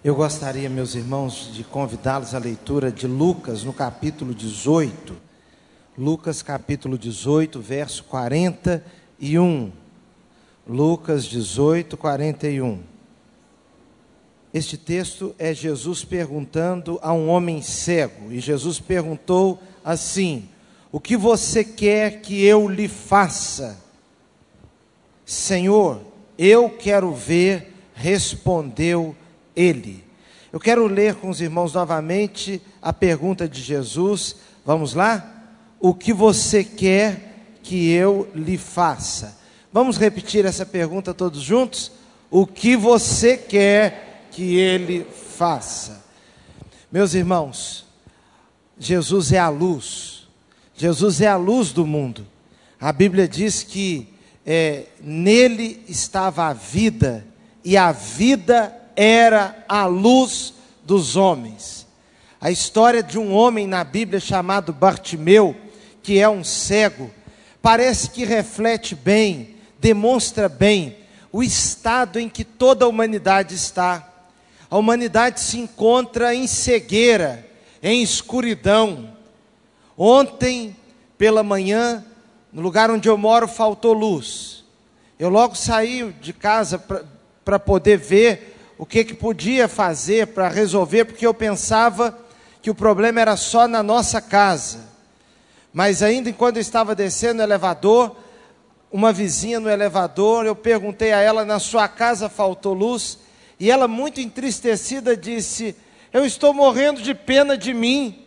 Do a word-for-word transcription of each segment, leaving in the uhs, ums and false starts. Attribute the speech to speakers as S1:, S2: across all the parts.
S1: Eu gostaria, meus irmãos, de convidá-los à leitura de Lucas, no capítulo dezoito. Lucas, capítulo dezoito, verso quarenta e um. Lucas dezoito, quarenta e um. Este texto é Jesus perguntando a um homem cego. E Jesus perguntou assim: o que você quer que eu lhe faça? Senhor, eu quero ver, respondeu ele. Eu quero ler com os irmãos novamente a pergunta de Jesus. Vamos lá? O que você quer que eu lhe faça? Vamos repetir essa pergunta todos juntos? O que você quer que ele faça? Meus irmãos, Jesus é a luz. Jesus é a luz do mundo. A Bíblia diz que é, nele estava a vida, e a vida era a luz dos homens. A história de um homem na Bíblia chamado Bartimeu, que é um cego, parece que reflete bem, demonstra bem o estado em que toda a humanidade está. A humanidade se encontra em cegueira, em escuridão. Ontem, pela manhã, no lugar onde eu moro, faltou luz. Eu logo saí de casa para poder ver o que, que podia fazer para resolver, porque eu pensava que o problema era só na nossa casa. Mas ainda enquanto eu estava descendo o elevador, uma vizinha no elevador, eu perguntei a ela: na sua casa faltou luz? E ela, muito entristecida, disse: eu estou morrendo de pena de mim.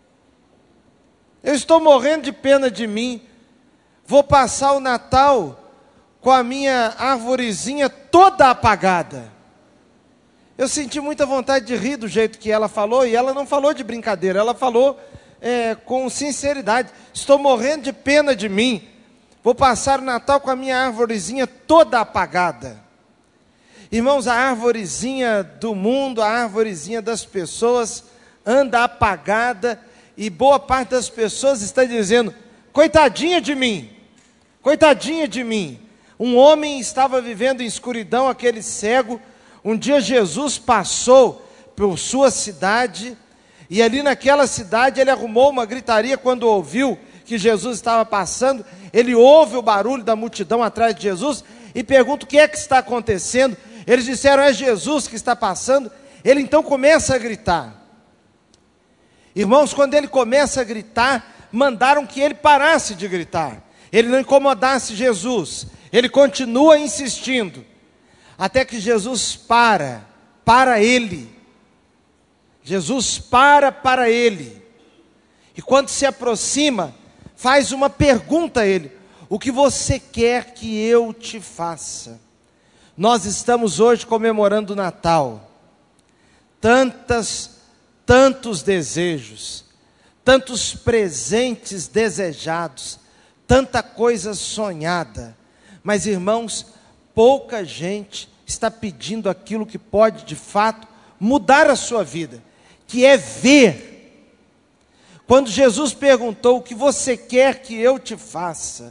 S1: Eu estou morrendo de pena de mim. Vou passar o Natal com a minha arvorezinha toda apagada. Eu senti muita vontade de rir do jeito que ela falou, e ela não falou de brincadeira, ela falou é, com sinceridade: estou morrendo de pena de mim, vou passar o Natal com a minha arvorezinha toda apagada. Irmãos, a arvorezinha do mundo, a arvorezinha das pessoas anda apagada, e boa parte das pessoas está dizendo: coitadinha de mim, coitadinha de mim. Um homem estava vivendo em escuridão, aquele cego. Um dia Jesus passou por sua cidade, e ali naquela cidade ele arrumou uma gritaria quando ouviu que Jesus estava passando. Ele ouve o barulho da multidão atrás de Jesus e pergunta: o que é que está acontecendo? Eles disseram: é Jesus que está passando. Ele então começa a gritar. Irmãos, quando ele começa a gritar, mandaram que ele parasse de gritar, ele não incomodasse Jesus. Ele continua insistindo, até que Jesus para, para ele. Jesus para para ele. E quando se aproxima, faz uma pergunta a ele: o que você quer que eu te faça? Nós estamos hoje comemorando o Natal. Tantas, tantos desejos, tantos presentes desejados, tanta coisa sonhada. Mas, irmãos, pouca gente está pedindo aquilo que pode, de fato, mudar a sua vida, que é ver. Quando Jesus perguntou: o que você quer que eu te faça?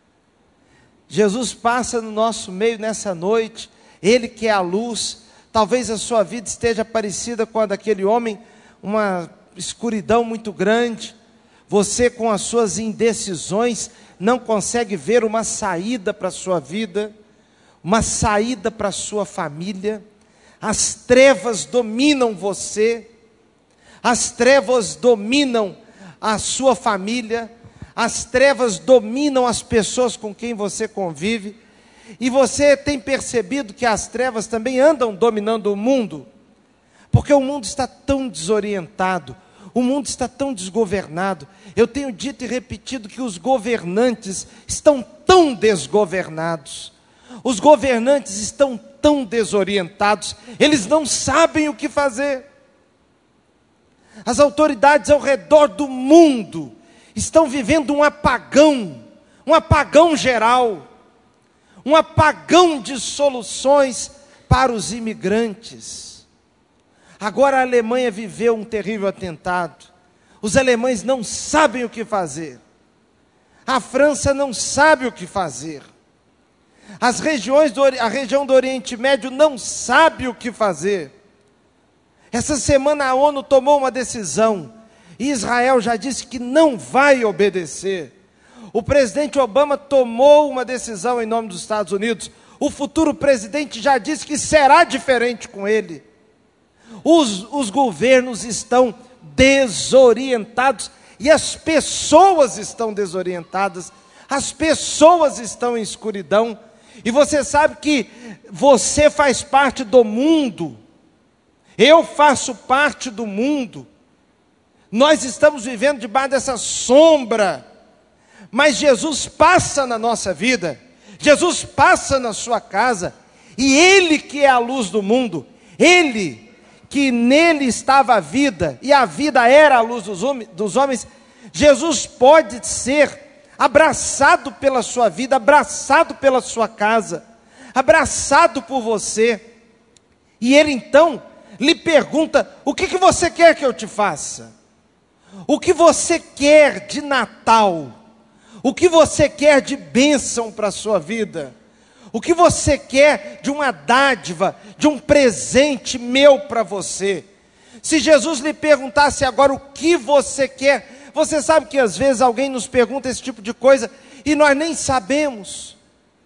S1: Jesus passa no nosso meio nessa noite, Ele que é a luz. Talvez a sua vida esteja parecida com a daquele homem, uma escuridão muito grande. Você, com as suas indecisões, não consegue ver uma saída para a sua vida, uma saída para a sua família. As trevas dominam você, as trevas dominam a sua família, as trevas dominam as pessoas com quem você convive, e você tem percebido que as trevas também andam dominando o mundo, porque o mundo está tão desorientado, o mundo está tão desgovernado. Eu tenho dito e repetido que os governantes estão tão desgovernados, os governantes estão tão desorientados, eles não sabem o que fazer. As autoridades ao redor do mundo estão vivendo um apagão, um apagão geral, um apagão de soluções para os imigrantes. Agora a Alemanha viveu um terrível atentado. Os alemães não sabem o que fazer. A França não sabe o que fazer. As regiões do, a região do Oriente Médio não sabe o que fazer. Essa semana a ONU tomou uma decisão, e Israel já disse que não vai obedecer. O presidente Obama tomou uma decisão em nome dos Estados Unidos, o futuro presidente já disse que será diferente com ele. Os, os governos estão desorientados, e as pessoas estão desorientadas, as pessoas estão em escuridão, e você sabe que você faz parte do mundo, eu faço parte do mundo, nós estamos vivendo debaixo dessa sombra, mas Jesus passa na nossa vida, Jesus passa na sua casa, e Ele que é a luz do mundo, Ele que nele estava a vida, e a vida era a luz dos, hom- dos homens, Jesus pode ser abraçado pela sua vida, abraçado pela sua casa, abraçado por você, e Ele então lhe pergunta: o que, que você quer que eu te faça? O que você quer de Natal? O que você quer de bênção para a sua vida? O que você quer de uma dádiva, de um presente meu para você? Se Jesus lhe perguntasse agora o que você quer, você sabe que às vezes alguém nos pergunta esse tipo de coisa e nós nem sabemos.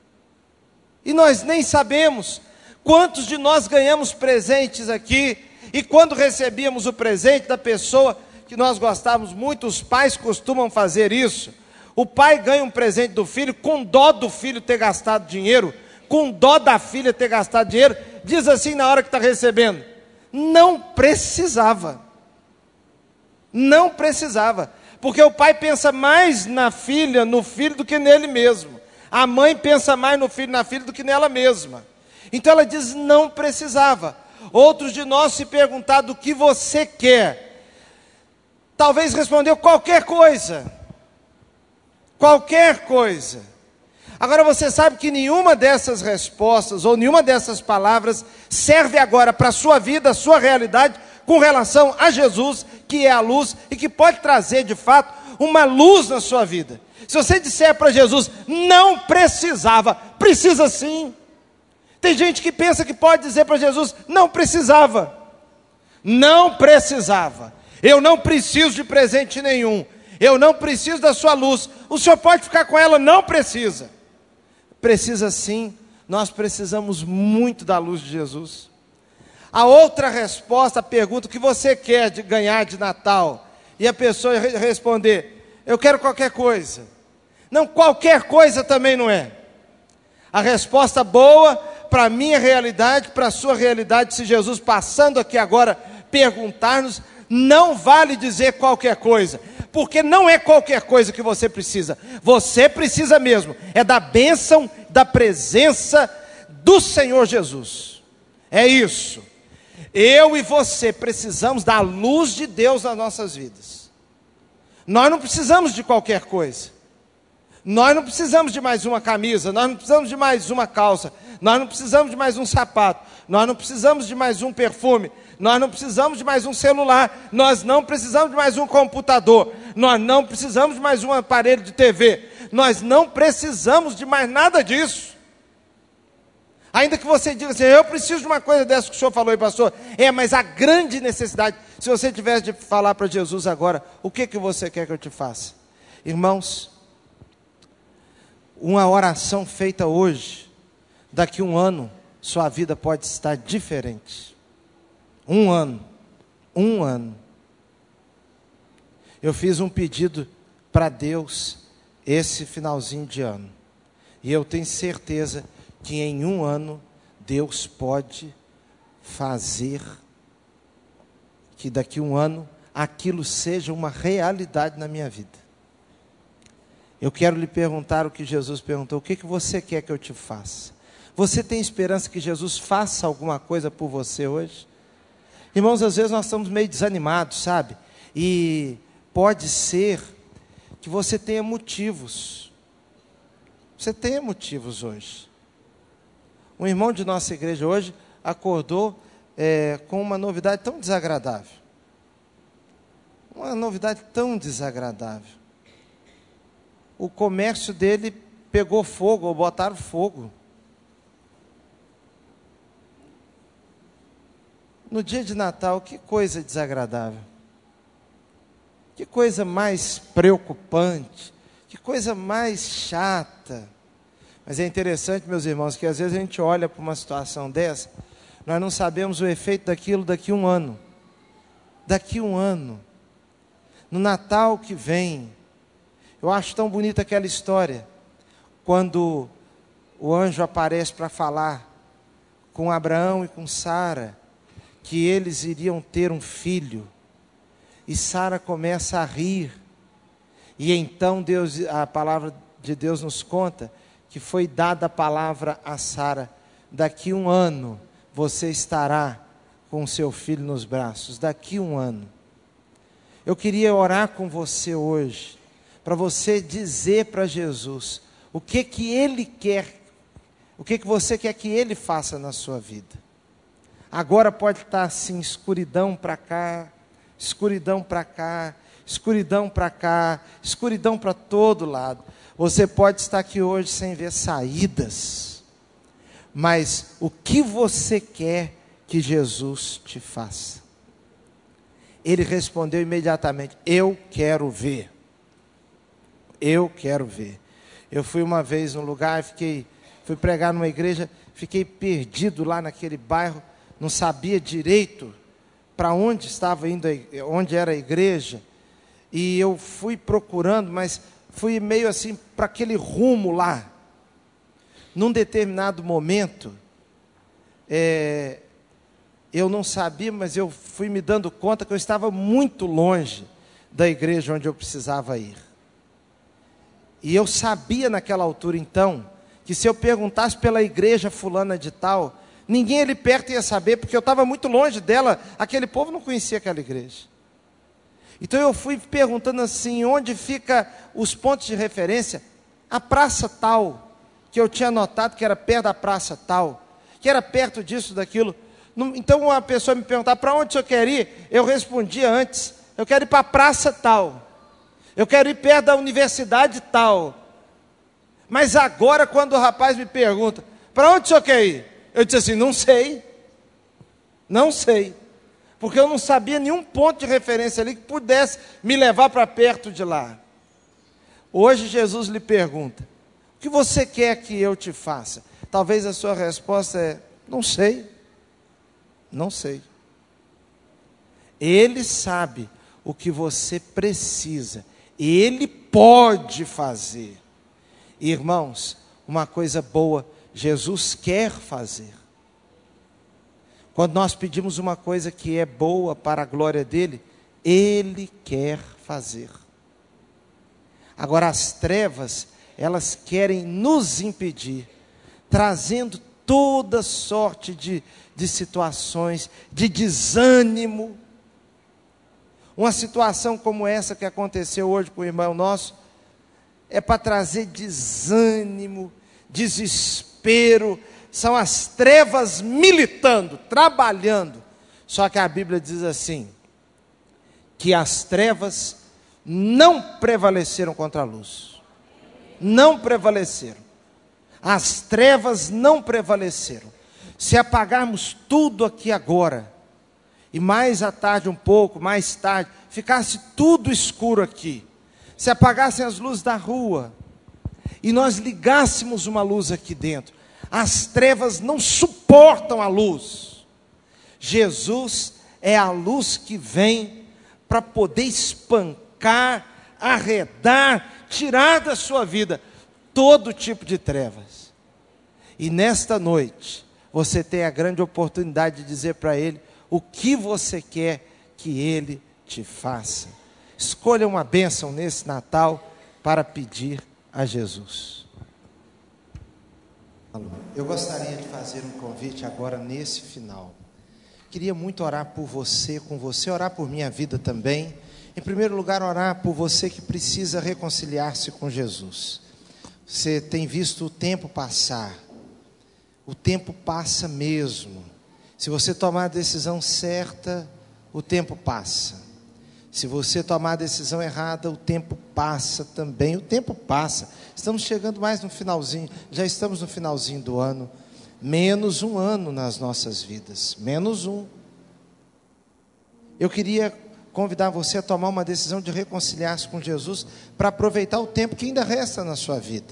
S1: E nós nem sabemos. Quantos de nós ganhamos presentes aqui e quando recebíamos o presente da pessoa que nós gostávamos muito, os pais costumam fazer isso. O pai ganha um presente do filho, com dó do filho ter gastado dinheiro, com dó da filha ter gastado dinheiro, diz assim na hora que está recebendo: não precisava, não precisava, porque o pai pensa mais na filha, no filho, do que nele mesmo, a mãe pensa mais no filho, na filha, do que nela mesma, então ela diz: não precisava. Outros de nós, se perguntar do que você quer, talvez respondeu qualquer coisa, qualquer coisa. Agora você sabe que nenhuma dessas respostas, ou nenhuma dessas palavras, serve agora para a sua vida, a sua realidade, com relação a Jesus, que é a luz, e que pode trazer de fato, uma luz na sua vida. Se você disser para Jesus: não precisava, precisa sim. Tem gente que pensa que pode dizer para Jesus: não precisava, não precisava, eu não preciso de presente nenhum, eu não preciso da sua luz, o senhor pode ficar com ela. Não precisa. Precisa sim, nós precisamos muito da luz de Jesus. A outra resposta à pergunta: o que você quer de ganhar de Natal? E a pessoa re- responder: eu quero qualquer coisa. Não, qualquer coisa também não é. A resposta boa para a minha realidade, para a sua realidade, se Jesus passando aqui agora perguntar-nos, não vale dizer qualquer coisa, porque não é qualquer coisa que você precisa. Você precisa mesmo é da bênção, da presença do Senhor Jesus. É isso. Eu e você precisamos da luz de Deus nas nossas vidas. Nós não precisamos de qualquer coisa. Nós não precisamos de mais uma camisa, nós não precisamos de mais uma calça, nós não precisamos de mais um sapato, nós não precisamos de mais um perfume, nós não precisamos de mais um celular, nós não precisamos de mais um computador, nós não precisamos de mais um aparelho de T V, nós não precisamos de mais nada disso. Ainda que você diga assim: eu preciso de uma coisa dessa que o senhor falou aí, pastor. É, mas a grande necessidade, se você tivesse de falar para Jesus agora: o que, que você quer que eu te faça? Irmãos, uma oração feita hoje, daqui a um ano, sua vida pode estar diferente. Um ano, um ano. Eu fiz um pedido para Deus esse finalzinho de ano, e eu tenho certeza que em um ano Deus pode fazer que daqui a um ano aquilo seja uma realidade na minha vida. Eu quero lhe perguntar o que Jesus perguntou: o que, que você quer que eu te faça? Você tem esperança que Jesus faça alguma coisa por você hoje? Irmãos, às vezes nós estamos meio desanimados, sabe? E pode ser que você tenha motivos. Você tenha motivos hoje. Um irmão de nossa igreja hoje acordou é, com uma novidade tão desagradável. Uma novidade tão desagradável. O comércio dele pegou fogo, ou botaram fogo. no dia de Natal, que coisa desagradável. Que coisa mais preocupante. Que coisa mais chata. Mas é interessante, meus irmãos, que às vezes a gente olha para uma situação dessa, nós não sabemos o efeito daquilo daqui a um ano. Daqui a um ano. No Natal que vem. Eu acho tão bonita aquela história. Quando o anjo aparece para falar com Abraão e com Sara, que eles iriam ter um filho. E Sara começa a rir. E então Deus, a palavra de Deus nos conta que foi dada a palavra a Sara: daqui um ano você estará com seu filho nos braços. Daqui um ano. Eu queria orar com você hoje, para você dizer para Jesus o que que Ele quer, o que que você quer que Ele faça na sua vida. Agora pode estar assim, escuridão para cá, escuridão para cá, escuridão para cá, escuridão para todo lado. Você pode estar aqui hoje sem ver saídas, mas o que você quer que Jesus te faça? Ele respondeu imediatamente: eu quero ver. Eu quero ver. Eu fui uma vez num lugar, fiquei, fui pregar numa igreja, fiquei perdido lá naquele bairro, não sabia direito para onde estava indo, onde era a igreja, e eu fui procurando, mas fui meio assim para aquele rumo lá. Num determinado momento, é, eu não sabia, mas eu fui me dando conta que eu estava muito longe da igreja onde eu precisava ir. E eu sabia naquela altura então, que se eu perguntasse pela igreja fulana de tal, ninguém ali perto ia saber, porque eu estava muito longe dela, aquele povo não conhecia aquela igreja. Então eu fui perguntando assim, onde fica os pontos de referência? A praça tal, que eu tinha notado que era perto da praça tal, que era perto disso, daquilo. Então uma pessoa me perguntava: para onde o senhor quer ir? Eu respondia antes: eu quero ir para a praça tal, eu quero ir perto da universidade tal. Mas agora, quando o rapaz me pergunta: para onde o senhor quer ir? Eu disse assim: não sei, não sei, porque eu não sabia nenhum ponto de referência ali que pudesse me levar para perto de lá. Hoje Jesus lhe pergunta: o que você quer que eu te faça? Talvez a sua resposta é: não sei, não sei. Ele sabe o que você precisa, Ele pode fazer. Irmãos, uma coisa boa, Jesus quer fazer. Quando nós pedimos uma coisa que é boa para a glória dEle, Ele quer fazer. Agora as trevas, elas querem nos impedir, trazendo toda sorte de, de situações, de desânimo. Uma situação como essa que aconteceu hoje com o irmão nosso, é para trazer desânimo, desespero. São as trevas militando, trabalhando. Só que a Bíblia diz assim, que as trevas não prevaleceram contra a luz. Não prevaleceram. As trevas não prevaleceram. Se apagarmos tudo aqui agora, e mais à tarde um pouco, mais tarde, ficasse tudo escuro aqui, se apagassem as luzes da rua, e nós ligássemos uma luz aqui dentro, as trevas não suportam a luz. Jesus é a luz que vem para poder espancar, arredar, tirar da sua vida todo tipo de trevas. E nesta noite, você tem a grande oportunidade de dizer para Ele o que você quer que Ele te faça. Escolha uma bênção nesse Natal para pedir a Jesus. Eu gostaria de fazer um convite agora nesse final. Queria muito orar por você, com você, orar por minha vida também. Em primeiro lugar, orar por você que precisa reconciliar-se com Jesus. Você tem visto o tempo passar. O tempo passa mesmo. Se você tomar a decisão certa, o tempo passa. Se você tomar a decisão errada, o tempo passa também. O tempo passa. Estamos chegando mais no finalzinho. Já estamos no finalzinho do ano. Menos um ano nas nossas vidas. Menos um. eu queria convidar você a tomar uma decisão de reconciliar-se com Jesus, para aproveitar o tempo que ainda resta na sua vida,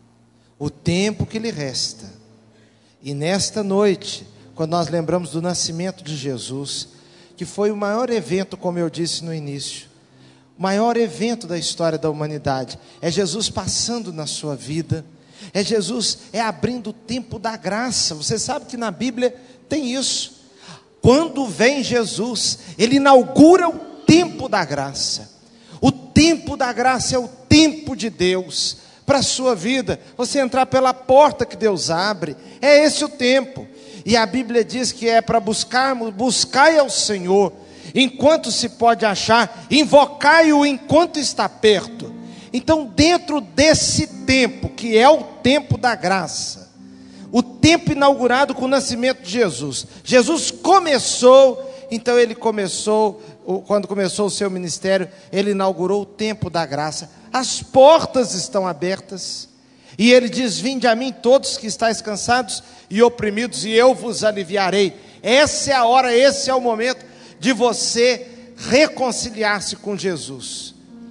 S1: o tempo que lhe resta. E nesta noite, quando nós lembramos do nascimento de Jesus, que foi o maior evento, como eu disse no início, o maior evento da história da humanidade, é Jesus passando na sua vida, é Jesus, é abrindo o tempo da graça. Você sabe que na Bíblia tem isso. Quando vem Jesus, Ele inaugura o tempo da graça. O tempo da graça é o tempo de Deus para a sua vida. Você entrar pela porta que Deus abre, é esse o tempo. E a Bíblia diz que é para buscarmos, buscai ao Senhor enquanto se pode achar, invocai-o enquanto está perto. Então, dentro desse tempo, que é o tempo da graça, o tempo inaugurado com o nascimento de Jesus, Jesus começou, então ele começou, quando começou o seu ministério, ele inaugurou o tempo da graça. As portas estão abertas, e ele diz: vinde a mim todos que estáis cansados e oprimidos, e eu vos aliviarei. Essa é a hora, esse é o momento de você reconciliar-se com Jesus.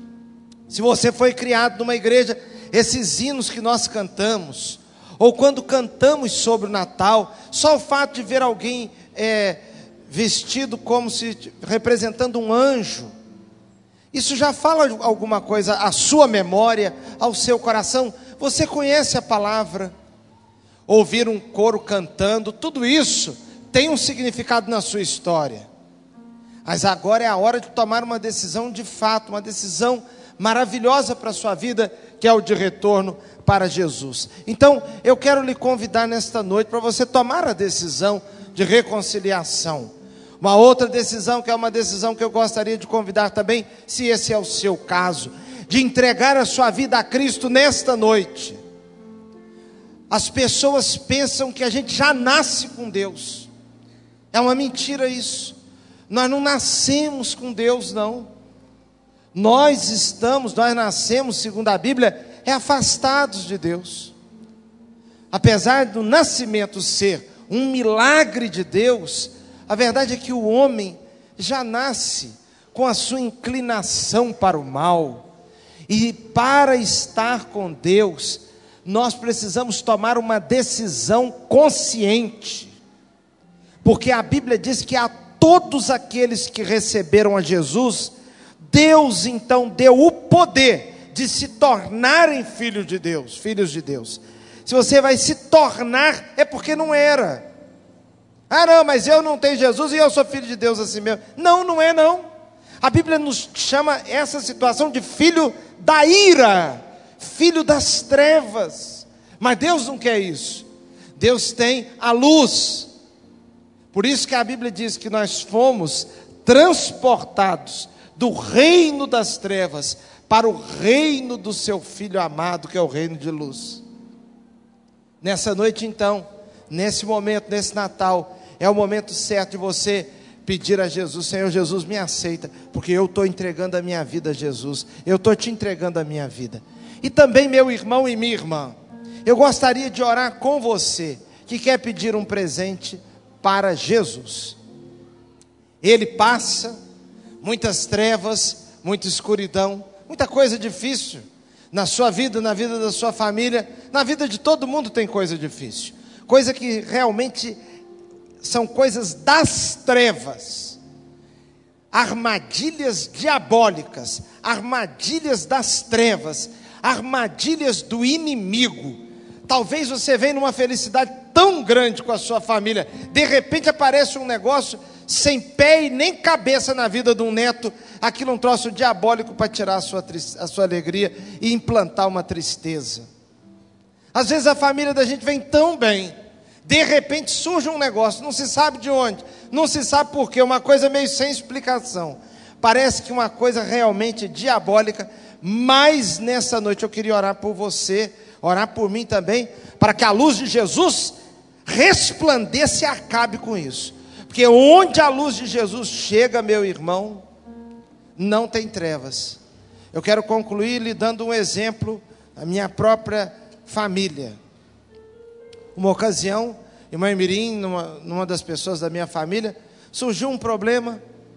S1: Se você foi criado numa igreja, esses hinos que nós cantamos, ou quando cantamos sobre o Natal, só o fato de ver alguém é, vestido como se representando um anjo, isso já fala alguma coisa à sua memória, ao seu coração. Você conhece a palavra, ouvir um coro cantando, tudo isso tem um significado na sua história. Mas agora é a hora de tomar uma decisão de fato, uma decisão maravilhosa para a sua vida, que é o de retorno para Jesus. Então, eu quero lhe convidar nesta noite para você tomar a decisão de reconciliação. Uma outra decisão, que é uma decisão que eu gostaria de convidar também, se esse é o seu caso, de entregar a sua vida a Cristo nesta noite. As pessoas pensam que a gente já nasce com Deus. É uma mentira isso. Nós não nascemos com Deus, não. Nós estamos, nós nascemos, segundo a Bíblia, é afastados de Deus. Apesar do nascimento ser um milagre de Deus, a verdade é que o homem já nasce com a sua inclinação para o mal. E para estar com Deus, nós precisamos tomar uma decisão consciente. Porque a Bíblia diz que a todos aqueles que receberam a Jesus, Deus então deu o poder de se tornarem filhos de Deus, filhos de Deus. Se você vai se tornar, é porque não era. Ah não, mas eu não tenho Jesus e eu sou filho de Deus assim mesmo. Não, não é não. A Bíblia nos chama essa situação de filho da ira, filho das trevas. Mas Deus não quer isso. Deus tem a luz. Por isso que a Bíblia diz que nós fomos transportados do reino das trevas para o reino do seu Filho amado, que é o reino de luz. Nessa noite então, nesse momento, nesse Natal, é o momento certo de você pedir a Jesus: Senhor Jesus, me aceita, porque eu estou entregando a minha vida a Jesus, eu estou te entregando a minha vida. E também, meu irmão e minha irmã, eu gostaria de orar com você, que quer pedir um presente para Jesus. Ele passa muitas trevas, muita escuridão, muita coisa difícil na sua vida, na vida da sua família, na vida de todo mundo tem coisa difícil, coisa que realmente são coisas das trevas, armadilhas diabólicas, armadilhas das trevas, armadilhas do inimigo. Talvez você venha numa felicidade tão grande com a sua família, de repente aparece um negócio sem pé e nem cabeça na vida de um neto, aquilo é um troço diabólico para tirar a sua, a sua alegria e implantar uma tristeza. Às vezes a família da gente vem tão bem, de repente surge um negócio, não se sabe de onde, não se sabe por quê, uma coisa meio sem explicação, parece que uma coisa realmente diabólica. Mas nessa noite eu queria orar por você, orar por mim também, para que a luz de Jesus resplandeça e acabe com isso. Porque onde a luz de Jesus chega, meu irmão, não tem trevas. Eu quero concluir lhe dando um exemplo da minha própria família. Uma ocasião, irmã Mirim, numa, numa das pessoas da minha família, surgiu um problema,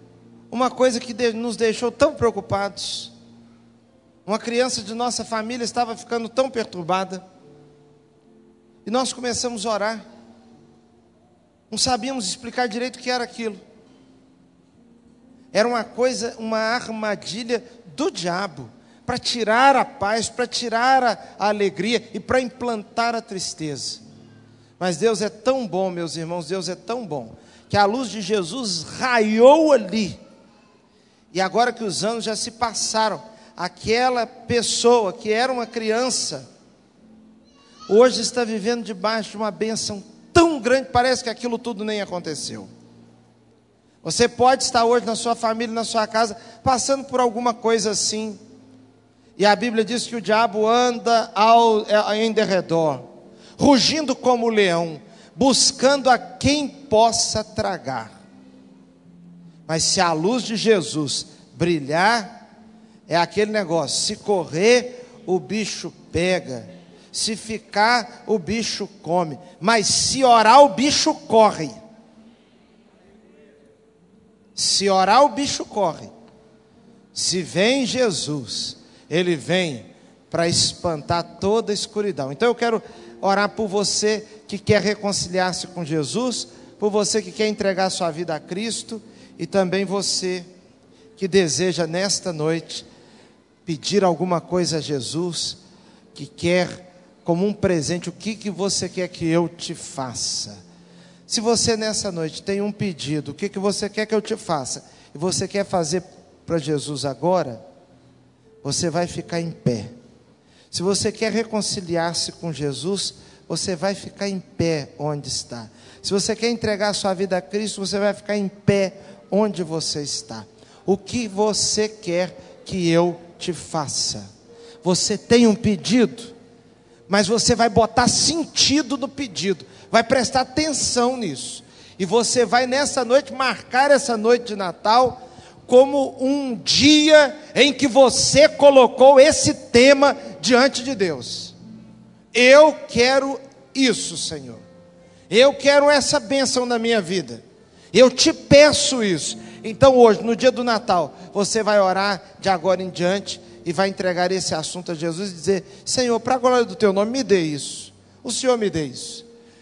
S1: uma coisa que nos deixou tão preocupados. Uma criança de nossa família estava ficando tão perturbada. E nós começamos a orar. Não sabíamos explicar direito o que era aquilo. Era uma coisa, uma armadilha do diabo, para tirar a paz, para tirar a, a alegria e para implantar a tristeza. Mas Deus é tão bom, meus irmãos, Deus é tão bom, que a luz de Jesus raiou ali. E agora que os anos já se passaram, aquela pessoa que era uma criança, hoje está vivendo debaixo de uma bênção tão grande, parece que aquilo tudo nem aconteceu. Você pode estar hoje na sua família, na sua casa, passando por alguma coisa assim. E a Bíblia diz que o diabo anda ao, em derredor, rugindo como leão, buscando a quem possa tragar. Mas se a luz de Jesus brilhar, é aquele negócio: se correr, o bicho pega, se ficar, o bicho come, mas se orar, o bicho corre. Se orar, o bicho corre. Se vem Jesus, Ele vem para espantar toda a escuridão. Então eu quero orar por você que quer reconciliar-se com Jesus, por você que quer entregar sua vida a Cristo, e também você que deseja nesta noite pedir alguma coisa a Jesus, que quer como um presente. O que, que você quer que eu te faça? Se você nessa noite tem um pedido, o que, que você quer que eu te faça, e você quer fazer para Jesus agora, você vai ficar em pé. Se você quer reconciliar-se com Jesus, você vai ficar em pé onde está. Se você quer entregar a sua vida a Cristo, você vai ficar em pé onde você está. O que você quer que eu te faça? Você tem um pedido, mas você vai botar sentido no pedido, vai prestar atenção nisso, e você vai nessa noite marcar essa noite de Natal como um dia em que você colocou esse tema diante de Deus. Eu quero isso, Senhor, eu quero essa bênção na minha vida, eu te peço isso. Então hoje, no dia do Natal, você vai orar de agora em diante e vai entregar esse assunto a Jesus e dizer: Senhor, para a glória do teu nome, me dê isso, o Senhor me dê isso.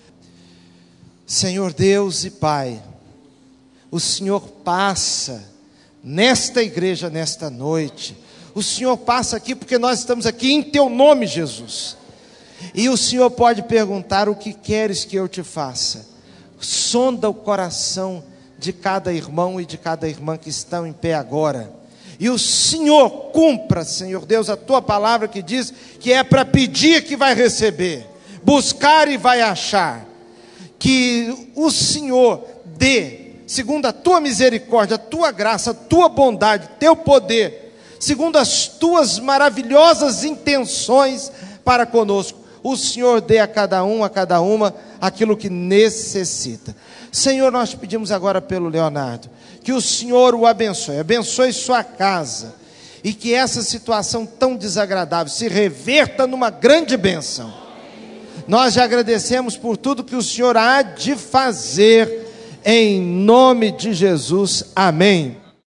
S1: Senhor Deus e Pai, o Senhor passa nesta igreja, nesta noite, o Senhor passa aqui porque nós estamos aqui em teu nome, Jesus, e o Senhor pode perguntar: o que queres que eu te faça? Sonda o coração de cada irmão e de cada irmã que estão em pé agora, e o Senhor cumpra, Senhor Deus, a tua palavra que diz que é para pedir que vai receber, buscar e vai achar. Que o Senhor dê, segundo a tua misericórdia, a tua graça, a tua bondade, teu poder, segundo as tuas maravilhosas intenções para conosco, o Senhor dê a cada um, a cada uma, aquilo que necessita. Senhor, nós pedimos agora pelo Leonardo, que o Senhor o abençoe, abençoe sua casa, e que essa situação tão desagradável se reverta numa grande bênção. Nós já agradecemos por tudo que o Senhor há de fazer, em nome de Jesus, amém.